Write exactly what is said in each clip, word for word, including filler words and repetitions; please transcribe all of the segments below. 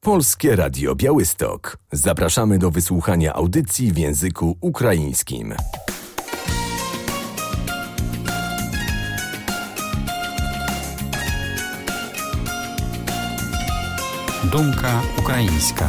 Polskie Radio Białystok. Zapraszamy do wysłuchania audycji w języku ukraińskim. Думка українська.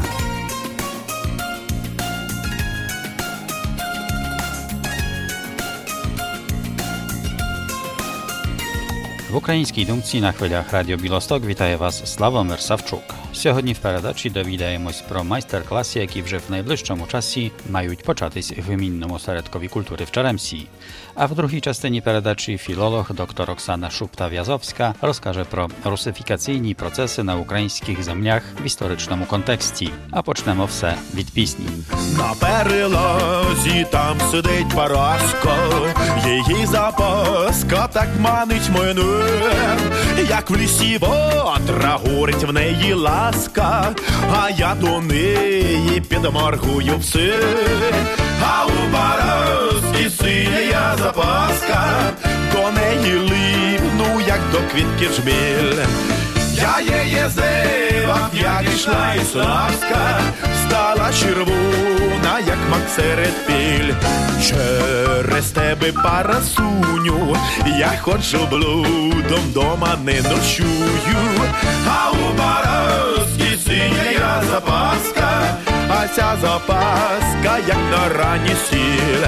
В українській думці на хвилях Радіо Білосток вітає вас Славомир Савчук. Сьогодні в передачі довідаємось про майстер-класи, які вже в найближчому часі мають початись в Гмінному осередкові культури в Черемсі. А в другій частині передачі філолог доктор Оксана Шупта-В'язовська розкаже про русифікаційні процеси на українських землях в історичному контексті. А почнемо все від пісні. На перелазі там сидить Параска, її запаска так манить мене, як в лісі вотра горить в неї ласка, а я до неї підморгую все. А у Параски синя запаска, до неї липну, як до квітки жміль. Я її зивав, як ішла із ласка, стала червона, як мак серед піль. Через тебе, Парасуню, я ходжу блудом, дома не ночую. А у Параски синя запаска, а ця запаска, як на рані сіль.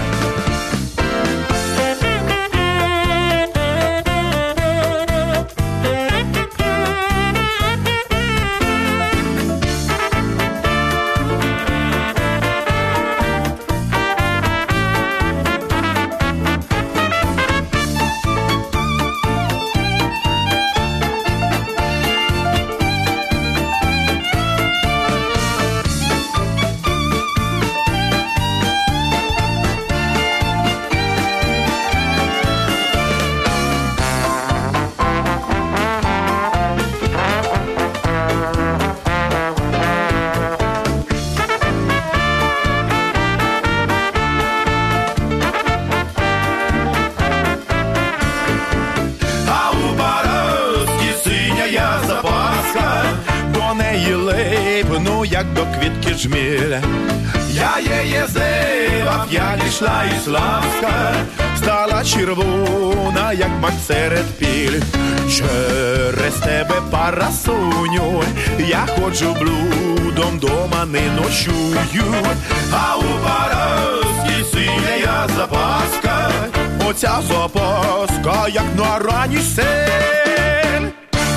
Як до квітки жміль. Я її зивав, як ішла із ласка, стала червона, як мак серед піль. Через тебе, Парасуню, я ходжу блудом, дома не ночую. А у Параски синя запаска, оця запаска, як на рані сель.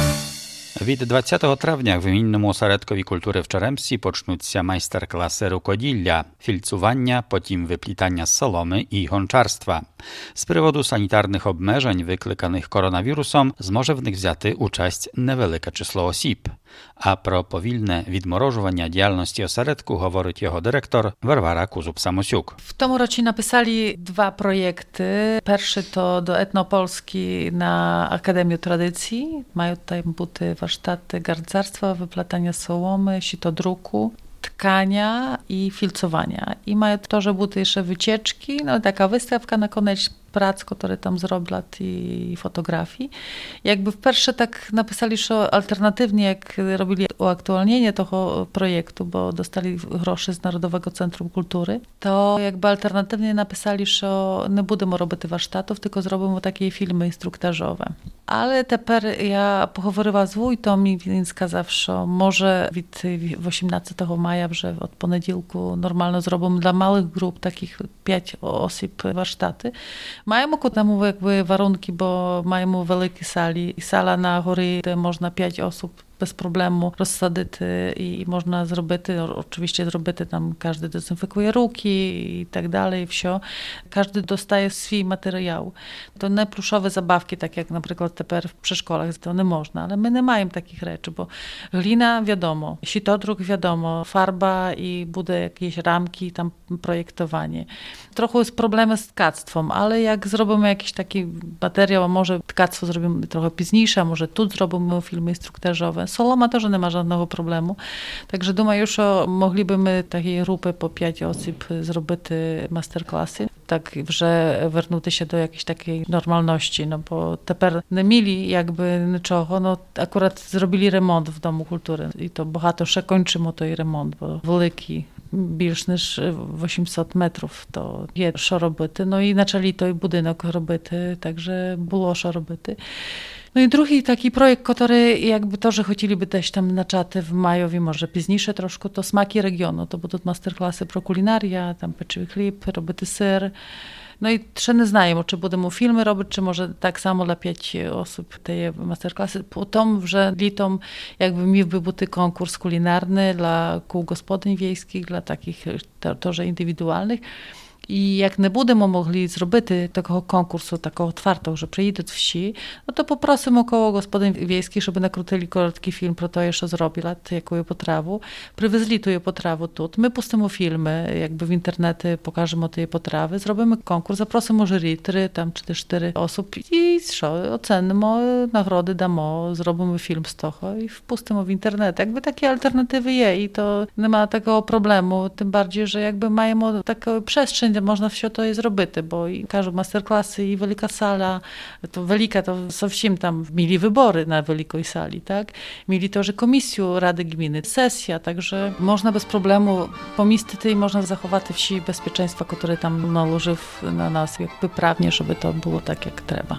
Від двадцятого травня в Гмінному осередкові культури в Черемсі почнуться майстер-класи рукоділля, фільцування, потім виплітання з соломи і гончарства. З приводу санітарних обмежень, викликаних коронавірусом, зможе в них взяти участь невелике число осіб. А про повільне відморожування діяльності осередку говорить його директор Варвара Kuzub-Samosiuk. W tym roku napisali dwa projekty. Pierwszy to do Etnopolski na Akademię Tradycji. Mają tutaj buty, warsztaty garncarstwa, wyplatania sołomy, sitodruku, tkania i filcowania. I mają to, że buty jeszcze wycieczki, no taka wystawka na koniec prac, które tam zrobiła i fotografii. Jakby wперше tak napisali, że alternatywnie jak robili uaktualnienie tego projektu, bo dostali groszy z Narodowego Centrum Kultury, to jakby alternatywnie napisali, że nie będziemy robić warsztatów, tylko zrobimy takie filmy instruktażowe. Ale teraz ja poговорила z wójtom i він сказав, що може від osiemnastego maja, że od poniedziałku normalnie zrobimy dla małych grup, takich pięć osób warsztaty. Маємо ku temu jakby warunki, bo mają wielkie sali i sala na góry, де можна pięć osób bez problemu rozsadyty i można zrobity, oczywiście zrobity tam, każdy dezynfekuje ruki i tak dalej, wsio. Każdy dostaje swój materiał. To nie pluszowe zabawki, tak jak na przykład teraz w przeszkolach, to nie można, ale my nie mamy takich rzeczy, bo glina wiadomo, sitodruk wiadomo, farba i буде jakieś ramki, tam projektowanie. Trochę jest problemy z tkactwem, ale jak zrobimy jakiś taki materiał, a może tkactwo zrobimy trochę późniejsze, a może tu zrobimy filmy instruktażowe, Soloma też nie ma żadnego problemu. Także думаю, że moglibyśmy takiej grupy po pięć osób zrobić masterclassy. так вже вернутися до jakiejś takiej normalności, no bo тепер не мілі якби нічого, no akurat зробили ремонт в Дому культури, і то багато ще кончимо той ремонт, бо великий, більш ніж вісімсот метрів, то є що робити. Ну і почали той будинок робити, także було що робити. No i drugi taki projekt, który jakby to, że chcieliby też tam na czaty w majowi, może późniejsze troszkę, to smaki regionu. To będą masterklasy pro kulinaria, tam pieczywy chleb, robity ser. No i ще не знаємо, чи будемо фільми робити, чи може так само для п'ять осіб те мастер-класи. Потім вже літом якби міг би бути конкурс кулінарний для кул господинь війських, для таких теж індивідуальних. І як не будемо могли зробити такого конкурсу, такого отвартого, що приїдуть всі, no to попросимо koło gospodyń wiejskich, żeby nakrutili krótki film pro to, що зробила, яку потраву. Привезли ту потраву тут. Ми пустимо фільми, якби в інтернеті покажемо ті потрави, зробимо конкурс, запросимо журі, три там чи чотири осіб і що, оцінимо, нагороди дамо, зробимо фільм з того і впустимо в інтернет. Якби такі альтернативи є і то нема такого проблему, тим bardziej, że jakby маємо таку przestrzeń, można все to i zrobić, bo i każą masterklasy i wielka sala, to wielka, to совсем tam mieli wybory na wielkiej sali, tak? Mieli to, że komisję Rady Gminy, sesja, także można bez problemu pomieścić i można zachować wsi bezpieczeństwa, które tam naloży na nas jakby prawnie, żeby to było tak, jak trzeba.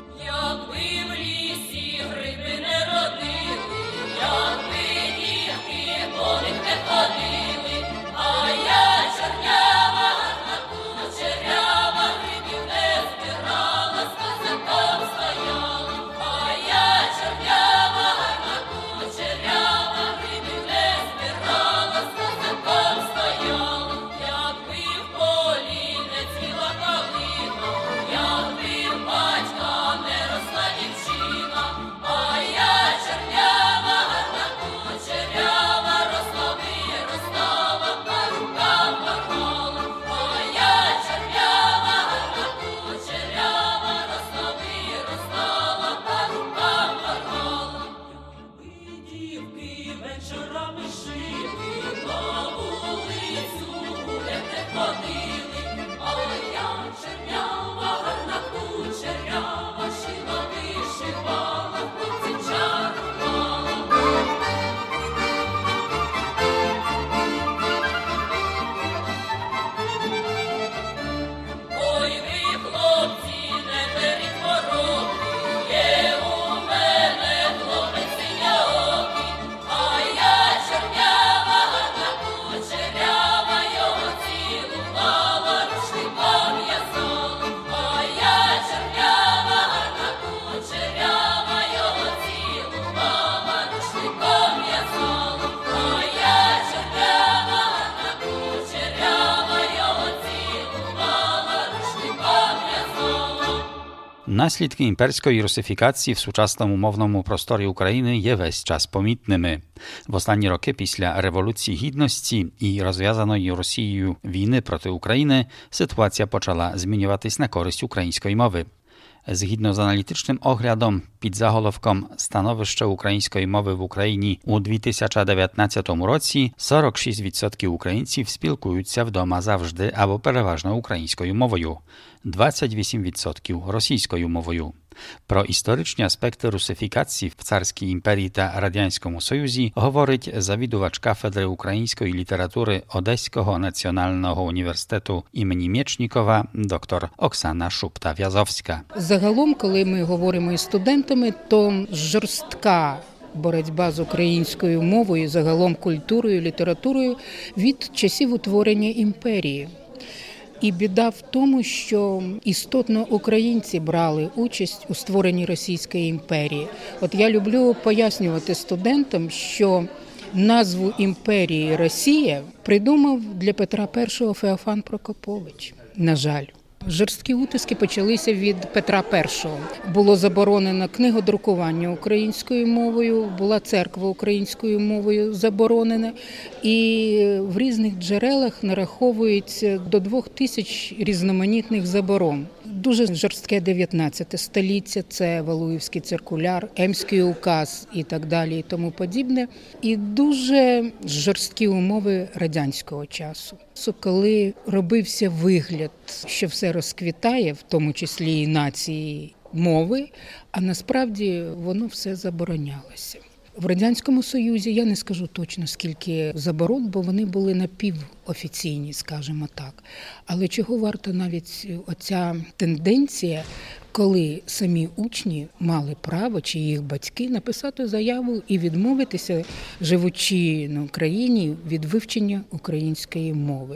Наслідки імперської русифікації в сучасному мовному просторі України є весь час помітними. В останні роки після Революції Гідності і розв'язаної Росією війни проти України ситуація почала змінюватись на користь української мови. Згідно з аналітичним оглядом під заголовком «Становище української мови в Україні у дві тисячі дев'ятнадцятому році» сорок шість відсотків українців спілкуються вдома завжди або переважно українською мовою, двадцять вісім відсотків російською мовою. Про історичні аспекти русифікації в царській імперії та Радянському Союзі говорить завідувач кафедри української літератури Одеського національного університету імені Мєчнікова доктор Оксана Шупта-В'язовська. Загалом, коли ми говоримо із студентами, то жорстка боротьба з українською мовою, загалом культурою, літературою від часів утворення імперії. І біда в тому, що істотно українці брали участь у створенні Російської імперії. От я люблю пояснювати студентам, що назву імперії Росія придумав для Петра І Феофан Прокопович, на жаль. Жорсткі утиски почалися від Петра І. Було заборонено книгодрукування українською мовою, була церква українською мовою заборонена. І в різних джерелах нараховується до двох тисяч різноманітних заборон. дуже жорстке дев'ятнадцяте століття, це Валуєвський циркуляр, Емський указ і так далі і тому подібне. І дуже жорсткі умови радянського часу. Коли робився вигляд, що все розквітає, в тому числі і нації, мови, а насправді воно все заборонялося. В Радянському Союзі, я не скажу точно, скільки заборон, бо вони були напівофіційні, скажімо так. Але чого варта навіть оця тенденція, коли самі учні мали право, чи їх батьки, написати заяву і відмовитися, живучи на Україні, від вивчення української мови.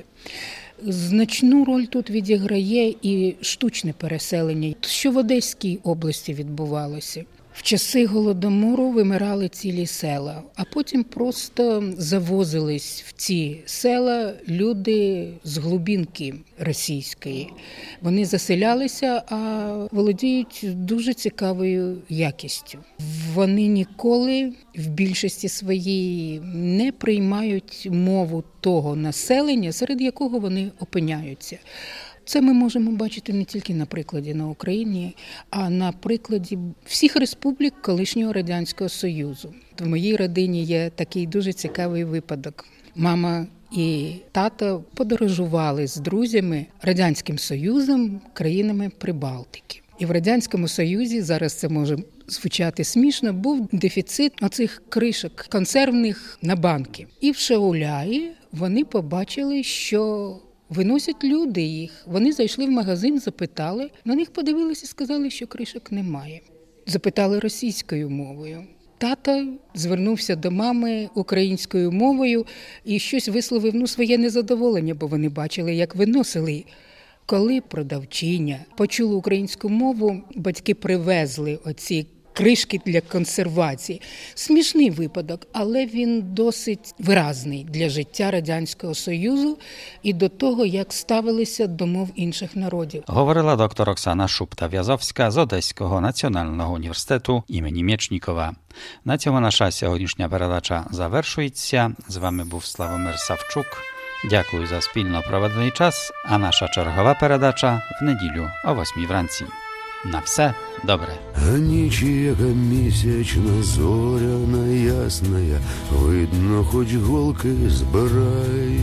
Значну роль тут відіграє і штучне переселення, що в Одеській області відбувалося. В часи Голодомору вимирали цілі села, а потім просто завозились в ці села люди з глибинки російської. Вони заселялися, а володіють дуже цікавою якістю. Вони ніколи в більшості своїй не приймають мову того населення, серед якого вони опиняються. Це ми можемо бачити не тільки на прикладі на Україні, а на прикладі всіх республік колишнього Радянського Союзу. В моїй родині є такий дуже цікавий випадок. Мама і тато подорожували з друзями Радянським Союзом, країнами Прибалтики. І в Радянському Союзі, зараз це може звучати смішно, був дефіцит оцих кришок консервних на банки. І в Шауляї вони побачили, що виносять люди їх. Вони зайшли в магазин, запитали, на них подивилися і сказали, що кришок немає. Запитали російською мовою. Тато звернувся до мами українською мовою і щось висловив ну, своє незадоволення, бо вони бачили, як виносили. Коли продавчиня почула українську мову, батьки привезли оці кришки для консервації. Смішний випадок, але він досить виразний для життя Радянського Союзу і до того, як ставилися до мов інших народів. Говорила доктор Оксana Szupta-Wiazowska з Одеського національного університету імені Мєчнікова. На цьому наша сьогоднішня передача завершується. З вами був Славомир Савчук. Дякую за спільно проведений час, а наша чергова передача в неділю о восьмій вранці. На все добре. А ніч, яка місячна, зоряна, ясная, видно, хоч голки збирай.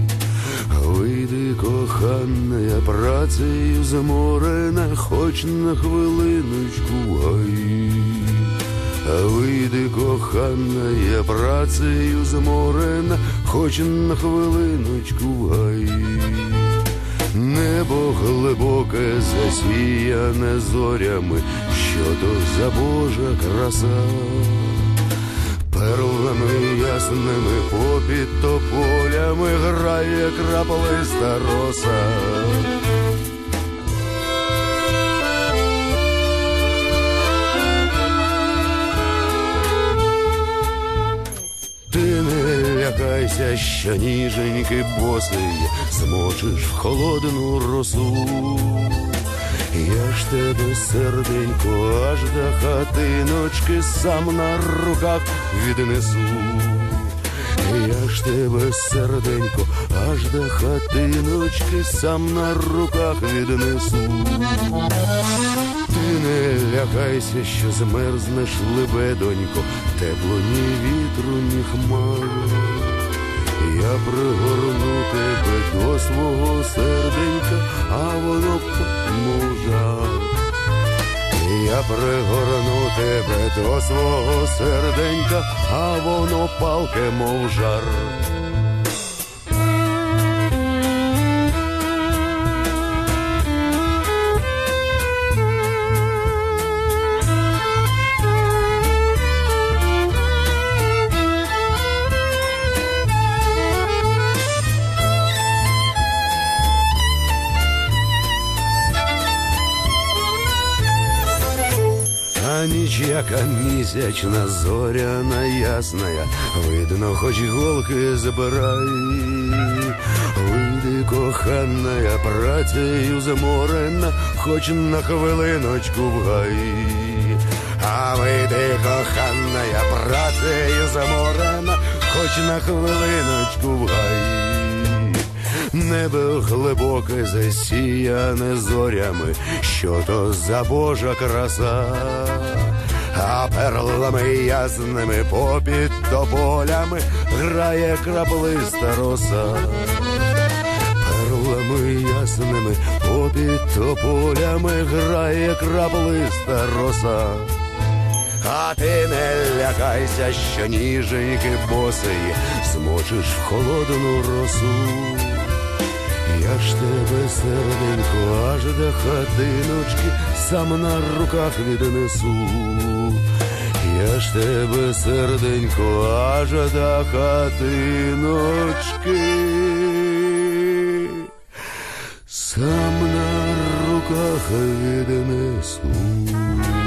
Вийди, кохана, працею заморена, хоч на хвилиночку гай. Вийди, кохана, працею заморена, хоч на хвилиночку гай. Небо глибоке, засіяне зорями, що то за Божа краса. Перлами ясними попід тополями грає краплиста роса. Ти не лякайся, що ніженьки босий змочиш в холодну росу. Я ж тебе, серденько, аж до хатиночки сам на руках віднесу. Я ж тебе, серденько, аж до хатиночки сам на руках віднесу. Ти не лякайся, що змерзнеш, лебедонько, тепло ні вітру, ні хмар. Я пригорну тебе до свого серденька, а воно мов жар. Я пригорну тебе до свого серденька, а воно палке, мов жар. А ніч, яка місячна, зоряна, ясная, видно, хоч голки збирай. Вийди, кохана, працею заморена, хоч на хвилиночку в гай. А вийди, кохана, працею заморена, хоч на хвилиночку в гай. небо глибоке засіяне зорями, що то за Божа краса, а перлами ясними попід тополями грає краплиста роса. Перлами ясними попід тополями грає краплиста роса. А ти не лякайся, що ніженьки босий змочиш в холодну росу. Я ж тебе, серденько, аж до хатиночки сам на руках віднесу. Я ж тебе, серденько, аж до хатиночки сам на руках віднесу.